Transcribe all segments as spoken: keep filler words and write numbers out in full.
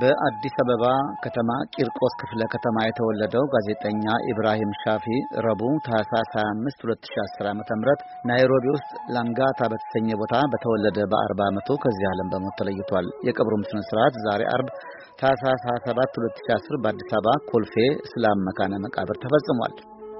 በአዲስ አበባ ከተማ ቂርቆስ ክፍለ ከተማ የተወለደው ጋዜጠኛ ኢብራሂም ሻፊ ረቡዕ ታህሳስ ሃያ አምስት ሁለት ሺህ አስር ዓ.ም ናይሮቢ ውስጥ ላንጋታ በተሰኘ ቦታ በተወለደ በ40 ዓመቱ ከዚህ ዓለም በሞት ተለይቷል። የቀብሩም ስነ ስርዓት ዛሬ አርብ ታህሳስ ሃያ ሰባት ሁለት ሺህ አስር በአዲስ አበባ ኮልፌ እስላም መካነ መቃብር ተፈጽሟል።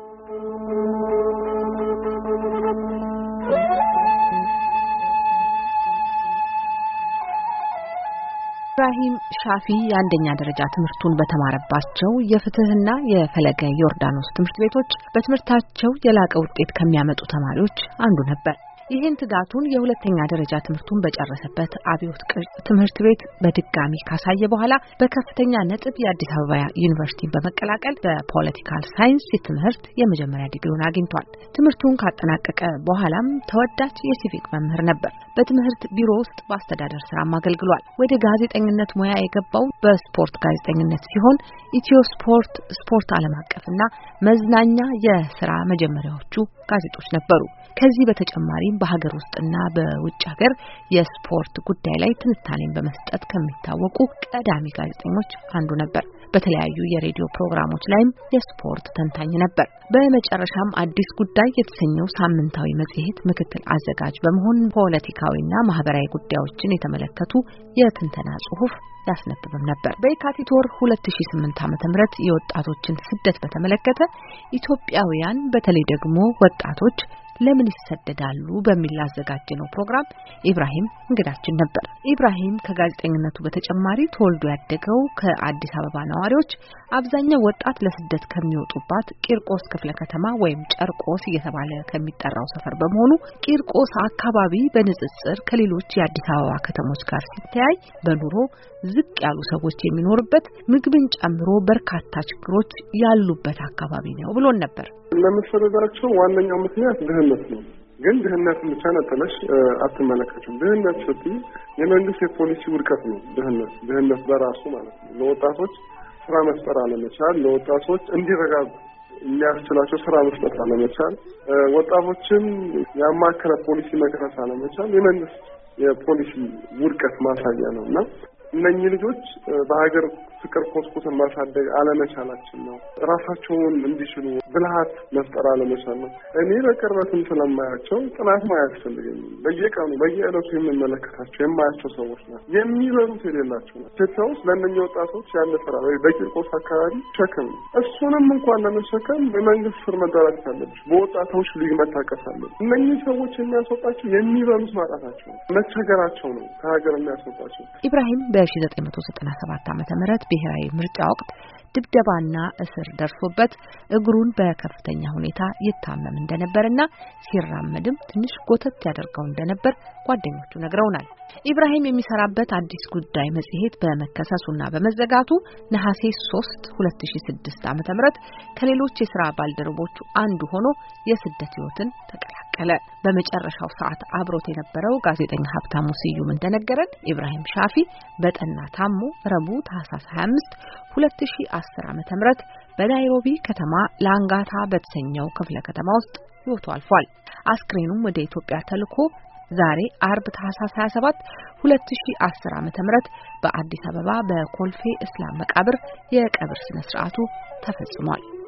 ኢብራሂም ሻፊ የአንደኛ ደረጃ ትምህርቱን በተማረባቸው የፍትህና የፈለገ ዮርዳኖስ ትምህርት ቤቶች በትምህርታቸው የላቀ ውጤት ከሚያመጡ ተማሪዎች አንዱ ነበር። ይህን ትጋቱን የሁለተኛ ደረጃ ትምህርቱን በጨረሰበት አብዮት ቅርጽ ትምህርት ቤት በድጋሚ ካሳየ በኋላ በከፍተኛ ነጥብ የአዲስ አበባ ዩኒቨርሲቲን በመቀላቀል በፖለቲካል ሳይንስ ትምህርት የመጀመሪያ ዲግሪውን አግኝቷል። ትምህርቱን ካጠናቀቀ በኋላም ተወዳጅ የሲቪክ መምህር ነበር። በትምህርት ቢሮ ውስጥ በአስተዳደር ስራም አገልግሏል። ወደ ጋዜጠኝነት ሙያ የገባው በስፖርት ጋዜጠኝነት ሲሆን ኢትዮ ስፖርት፣ ስፖርት ዓለም አቀፍና መዝናኛ የስራ መጀመሪያዎቹ ጋዜጦች ነበሩ። ከዚህ በተጨማሪም በሀገር ውስጥና በውጭ ሀገር የስፖርት ጉዳይ ላይ ትንታኔን በመስጠት ከሚታወቁ ቀዳሚ ጋዜጠኞች አንዱ ነበር። በተለያዩ የሬዲዮ ፕሮግራሞች ላይም የስፖርት ተንታኝ ነበር። በመጨረሻም አዲስ ጉዳይ የተሰኘው ሳምንታዊ መጽሔት ምክትል አዘጋጅ በመሆን ፖለቲካዊና ማህበራዊ ጉዳዮችን የተመለከቱ የትንተና ጽሑፍ ያስነብብም ነበር። በየካቲት ወር ሁለት ሺህ ስምንት ዓ.ም የወጣቶችን ስደት በተመለከተ ኢትዮጵያውያን በተለይ ደግሞ ወጣቶች ለምን ይሰደዳሉ በሚል አዘጋጀነው ፕሮግራም ኢብራሂም እንግዳችን ነበር። ኢብራሂም ከጋዜጠኝነቱ በተጨማሪ ተወልዶ ያደገው ከአዲስ አበባ ነዋሪዎች አብዛኛው ወጣት ለስደት ከሚወጡባት ቂርቆስ ክፍለ ከተማ ወይም ጨርቆስ እየተባለ ከሚጠራው ሰፈር በመሆኑ ቂርቆስ አካባቢ በንጽጽር ከሌሎች የአዲስ አበባ ከተሞች ጋር ሲተያይ በኑሮ ዝቅ ያሉ ሰዎች የሚኖርበት ምግብን ጨምሮ በርካታ ችግሮች ያሉበት አካባቢ ነው ብሎን ነበር። ለመሰደዳቸው ዋነኛው ምክንያት ድህነት ነው። ግን ድህነትን ብቻ ነጥለሽ አትመለከቱም። ድህነት ስትይ የመንግስት የፖሊሲ ውድቀት ነው። ድህነት ድህነት በራሱ ማለት ነው። ለወጣቶች ስራ መስጠት አለመቻል፣ ለወጣቶች እንዲረጋጉ የሚያስችላቸው ስራ መስጠት አለመቻል፣ ወጣቶችን ያማከለ ፖሊሲ መቅረጽ አለመቻል የመንግስት የፖሊሲ ውድቀት ማሳያ ነውና እነኚህ ልጆች በሀገር ፍቅር ኮስኮስን ማሳደግ አለመቻላችን ነው። ራሳቸውን እንዲችሉ ብልሃት መፍጠር አለመቻል ነው። እኔ በቅርበትም ስለማያቸው ጥናት ማያስፈልገኝ በየቀኑ በየዕለቱ የምመለከታቸው የማያቸው ሰዎች ናቸው። የሚበሉት የሌላቸው ናቸው። ኢትዮጵያ ውስጥ ለእነኚህ ወጣቶች ያለ ስራ በቂርቆስ አካባቢ ሸክም ነው። እሱንም እንኳን ለመሸከም በመንግስት ስር መደራጀት አለብሽ። በወጣቶች ሊግ መታቀስ አለብሽ። እነኚህ ሰዎች የሚያስወጣቸው የሚበሉት ማጣታቸው ነው፣ መቸገራቸው ነው ከሀገር የሚያስወጣቸው። ኢብራሂም በአስራ ዘጠኝ መቶ ዘጠና ሰባት ዓመተ ምህረት ብሔራዊ ምርጫ ወቅት ድብደባና እስር ደርሶበት እግሩን በከፍተኛ ሁኔታ ይታመም እንደነበርና ሲራመድም ትንሽ ጎተት ያደርገው እንደነበር ጓደኞቹ ነግረውናል። ኢብራሂም የሚሰራበት አዲስ ጉዳይ መጽሔት በመከሰሱና በመዘጋቱ ነሐሴ ሶስት ሁለት ሺህ ስድስት ዓመተ ምህረት ከሌሎች የሥራ ባልደረቦቹ አንዱ ሆኖ የስደት ህይወትን ተቀላቀለ። በመጨረሻው ሰዓት አብሮት የነበረው ጋዜጠኛ ሀብታሙ ስዩም እንደነገረን ኢብራሂም ሻፊ በጠና ታሞ ረቡዕ ታህሳስ ሃያ አምስት ሁለት ሺህ አስር ዓመተ ምህረት በናይሮቢ ከተማ ላንጋታ በተሰኘው ክፍለ ከተማ ውስጥ ህይወቱ አልፏል። አስክሬኑም ወደ ኢትዮጵያ ተልኮ ዛሬ አርብ ታህሳስ ሃያ ሰባት ሁለት ሺህ አስር ዓመተ ምህረት በአዲስ አበባ በኮልፌ እስላም መቃብር የቀብር ስነ ስርዓቱ ተፈጽሟል።